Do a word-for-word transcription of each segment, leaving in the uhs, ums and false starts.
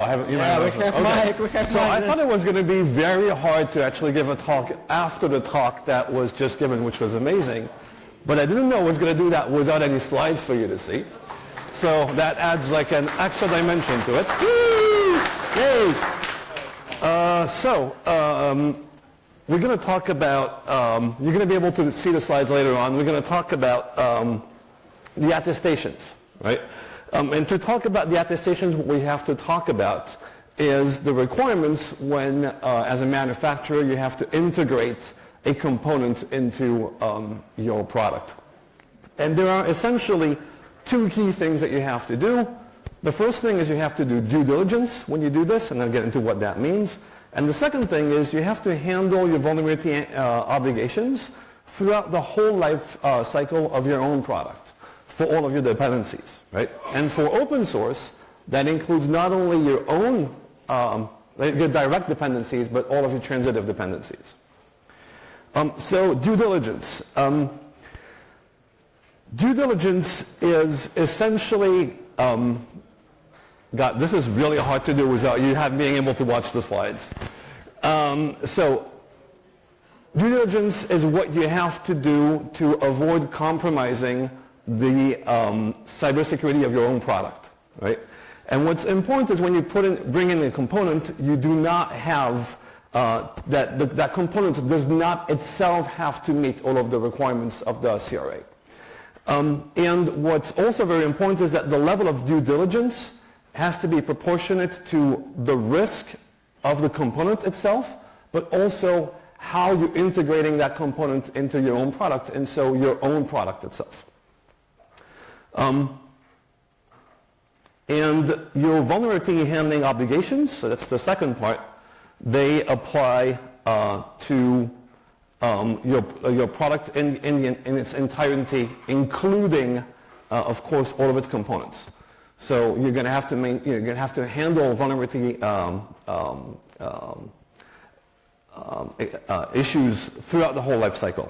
I haven't, you Yeah, know, we have okay. Mike, we have So I Mike. thought it was going to be very hard to actually give a talk after the talk that was just given, which was amazing. But I didn't know I was going to do that without any slides for you to see. So that adds like an extra dimension to it. Woo! Yay! Uh, so um, we're going to talk about, um, you're going to be able to see the slides later on. We're going to talk about um, the attestations, right? Um, and to talk about the attestations, what we have to talk about is the requirements when, uh, as a manufacturer, you have to integrate a component into um, your product. And there are essentially two key things that you have to do. The first thing is you have to do due diligence when you do this, and I'll get into what that means. And the second thing is you have to handle your vulnerability uh, obligations throughout the whole life uh, cycle of your own product for all of your dependencies, right? And for open source, that includes not only your own, um, your direct dependencies, but all of your transitive dependencies. Um, so due diligence. Um, due diligence is essentially, um, God, this is really hard to do without you have being able to watch the slides. Um, so due diligence is what you have to do to avoid compromising the um, cybersecurity of your own product, right? And what's important is when you put in, bring in a component, you do not have uh, that the, that component does not itself have to meet all of the requirements of the C R A. Um, and what's also very important is that the level of due diligence has to be proportionate to the risk of the component itself, but also how you're integrating that component into your own product, and so your own product itself. Um, and your vulnerability handling obligations, so that's the second part, they apply uh, to um, your, uh, your product in, in, in its entirety, including, uh, of course, all of its components. So you're going to have to main, you're going to have to handle vulnerability um, um, um, um, uh, issues throughout the whole life cycle.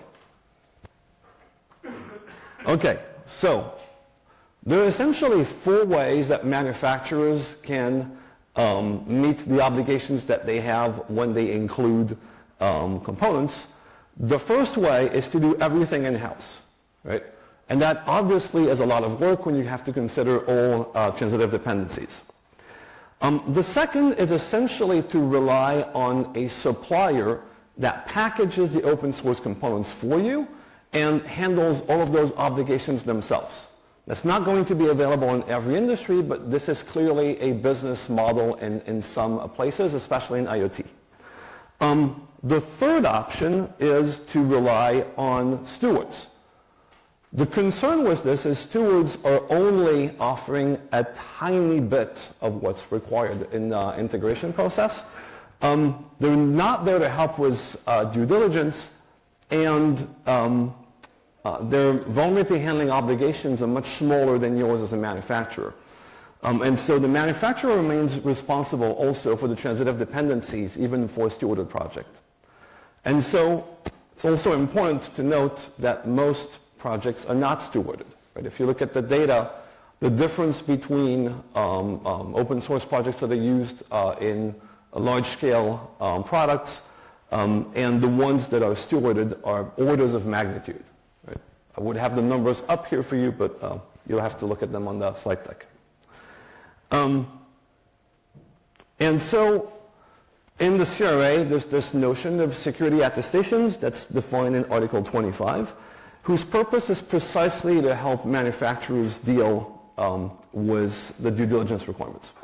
Okay, so there are essentially four ways that manufacturers can um, meet the obligations that they have when they include um, components. The first way is to do everything in-house, right? And that obviously is a lot of work when you have to consider all uh, transitive dependencies. Um, the second is essentially to rely on a supplier that packages the open source components for you and handles all of those obligations themselves. That's not going to be available in every industry, but this is clearly a business model in, in some places, especially in IoT. Um, the third option is to rely on stewards. The concern with this is stewards are only offering a tiny bit of what's required in the integration process. Um, they're not there to help with uh, due diligence, and um, uh, their vulnerability handling obligations are much smaller than yours as a manufacturer. Um, and so the manufacturer remains responsible also for the transitive dependencies, even for a stewarded project. And so it's also important to note that most projects are not stewarded. Right? If you look at the data, the difference between um, um, open source projects that are used uh, in large-scale um, products um, and the ones that are stewarded are orders of magnitude. Right? I would have the numbers up here for you, but uh, you'll have to look at them on the slide deck. Um, and so in the C R A, there's this notion of security attestations that's defined in Article twenty-five, whose purpose is precisely to help manufacturers deal um, with the due diligence requirements.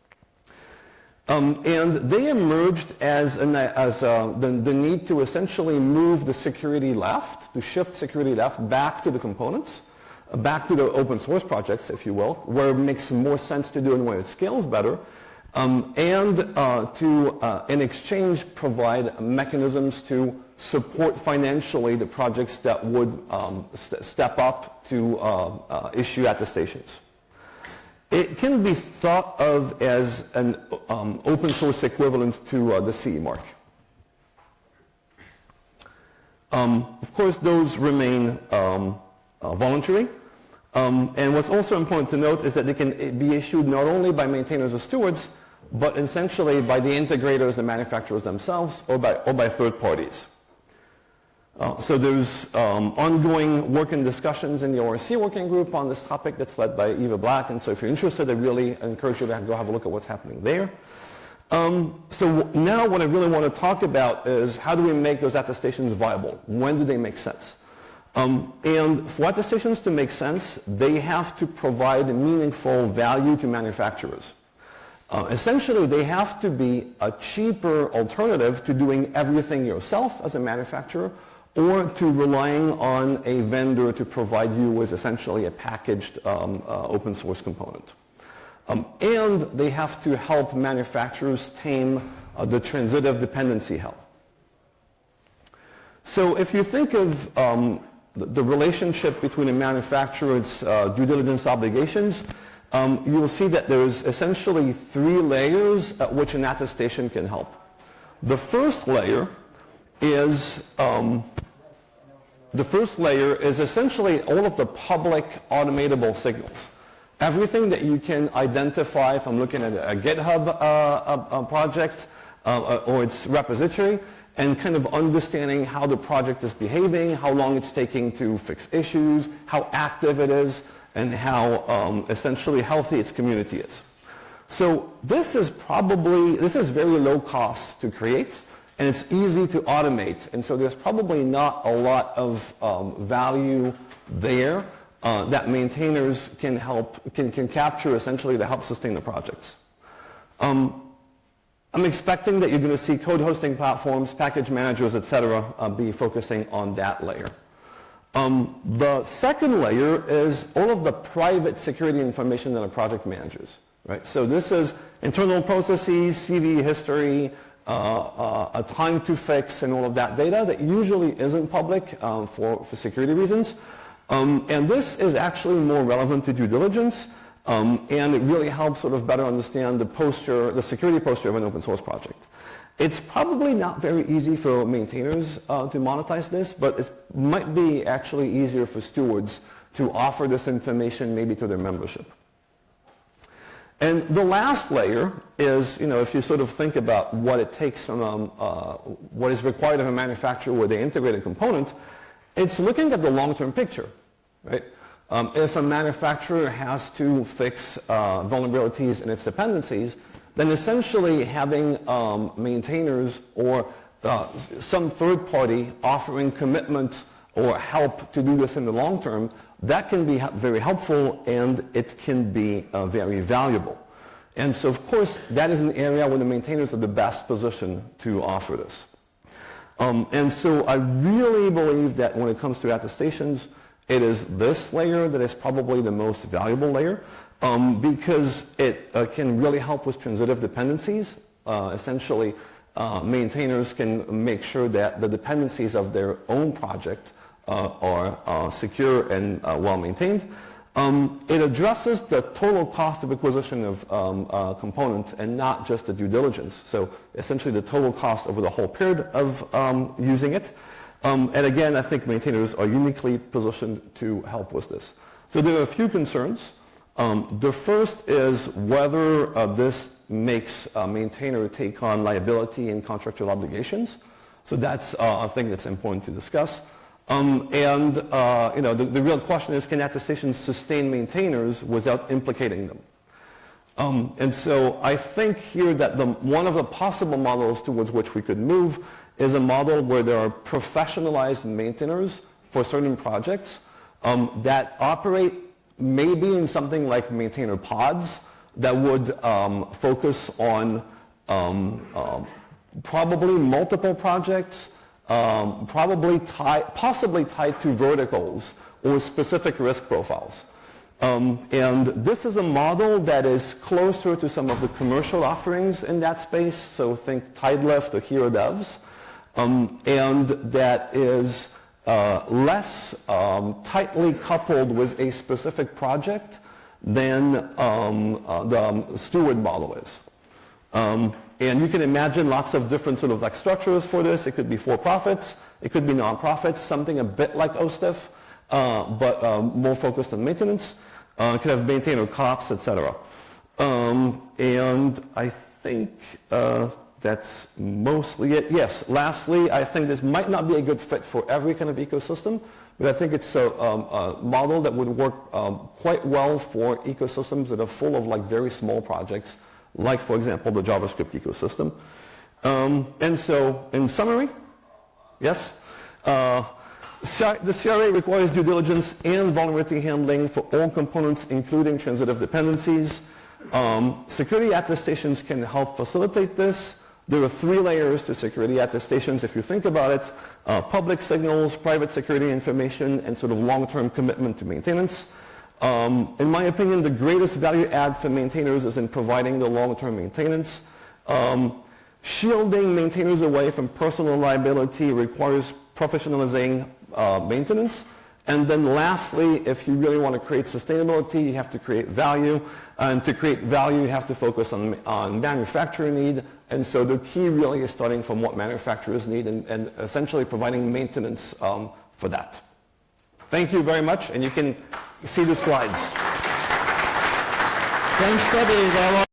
Um, and they emerged as, an, as uh, the, the need to essentially move the security left, to shift security left back to the components, uh, back to the open source projects, if you will, where it makes more sense to do and where it scales better, um, and uh, to, uh, in exchange, provide mechanisms to support financially the projects that would um, st step up to uh, uh, issue attestations. It can be thought of as an um, open source equivalent to uh, the C E mark. Um, of course, those remain um, uh, voluntary. Um, and what's also important to note is that they can be issued not only by maintainers or stewards, but essentially by the integrators, the manufacturers themselves, or by, or by third parties. Uh, so there's um, ongoing work and discussions in the O R C working group on this topic that's led by Eva Black, and so if you're interested, I really encourage you to go have a look at what's happening there. Um, so now what I really want to talk about is how do we make those attestations viable? When do they make sense? Um, and for attestations to make sense, they have to provide meaningful value to manufacturers. Uh, essentially, they have to be a cheaper alternative to doing everything yourself as a manufacturer, or to relying on a vendor to provide you with essentially a packaged um, uh, open source component. Um, and they have to help manufacturers tame uh, the transitive dependency hell. So if you think of um, the, the relationship between a manufacturer's uh, due diligence obligations, um, you will see that there's essentially three layers at which an attestation can help. The first layer is um, the first layer is essentially all of the public automatable signals. Everything that you can identify from looking at a GitHub uh, a, a project uh, or its repository, and kind of understanding how the project is behaving, how long it's taking to fix issues, how active it is, and how um, essentially healthy its community is. So this is probably, this is very low cost to create, and it's easy to automate, and so there's probably not a lot of um, value there uh, that maintainers can help, can, can capture essentially to help sustain the projects. Um, I'm expecting that you're going to see code hosting platforms, package managers, et cetera, uh, be focusing on that layer. Um, the second layer is all of the private security information that a project manages. Right? So this is internal processes, C V history, uh, uh, a time to fix, and all of that data that usually isn't public um, for, for security reasons. Um, and this is actually more relevant to due diligence, um, and it really helps sort of better understand the posture, the security posture of an open source project. It's probably not very easy for maintainers uh, to monetize this, but it might be actually easier for stewards to offer this information maybe to their membership. And the last layer is, you know, if you sort of think about what it takes from um, uh, what is required of a manufacturer with the integrated component, it's looking at the long-term picture, right? Um, if a manufacturer has to fix uh, vulnerabilities in its dependencies, then essentially having um, maintainers or uh, some third party offering commitment or help to do this in the long term, that can be very helpful, and it can be uh, very valuable. And so, of course, that is an area where the maintainers are the best position to offer this. Um, and so I really believe that when it comes to attestations, it is this layer that is probably the most valuable layer, um, because it uh, can really help with transitive dependencies. Uh, essentially, uh, maintainers can make sure that the dependencies of their own project uh, are uh, secure and uh, well maintained. Um, it addresses the total cost of acquisition of um, a component and not just the due diligence. So essentially the total cost over the whole period of um, using it. Um, and again, I think maintainers are uniquely positioned to help with this. So there are a few concerns. Um, the first is whether uh, this makes a maintainer take on liability and contractual obligations. So that's uh, a thing that's important to discuss. Um, and uh, you know, the, the real question is, can attestations sustain maintainers without implicating them? Um, and so I think here that the, one of the possible models towards which we could move is a model where there are professionalized maintainers for certain projects um, that operate maybe in something like maintainer pods that would um, focus on um, um, probably multiple projects, um, probably tied, possibly tied to verticals or specific risk profiles. Um, and this is a model that is closer to some of the commercial offerings in that space, so think Tidelift or Hero Devs, um, and that is uh, less um, tightly coupled with a specific project than um, uh, the um, steward model is. Um, and you can imagine lots of different sort of like structures for this. It could be for-profits, it could be non-profits, something a bit like O S T I F, uh, but uh, more focused on maintenance. Uh, could have maintainer cops, et cetera. Um, and I think uh, that's mostly it. Yes, lastly, I think this might not be a good fit for every kind of ecosystem, but I think it's a, um, a model that would work um, quite well for ecosystems that are full of like very small projects, like, for example, the JavaScript ecosystem. Um, and so, in summary, yes, uh, the C R A requires due diligence and vulnerability handling for all components, including transitive dependencies. Um, security attestations can help facilitate this. There are three layers to security attestations, if you think about it. Uh, public signals, private security information, and sort of long-term commitment to maintenance. Um, in my opinion, the greatest value add for maintainers is in providing the long-term maintenance. Um, shielding maintainers away from personal liability requires professionalizing uh, maintenance. And then lastly, if you really want to create sustainability, you have to create value. And to create value, you have to focus on, on manufacturer need. And so the key really is starting from what manufacturers need and, and essentially providing maintenance um, for that. Thank you very much, and you can see the slides. Thanks, David.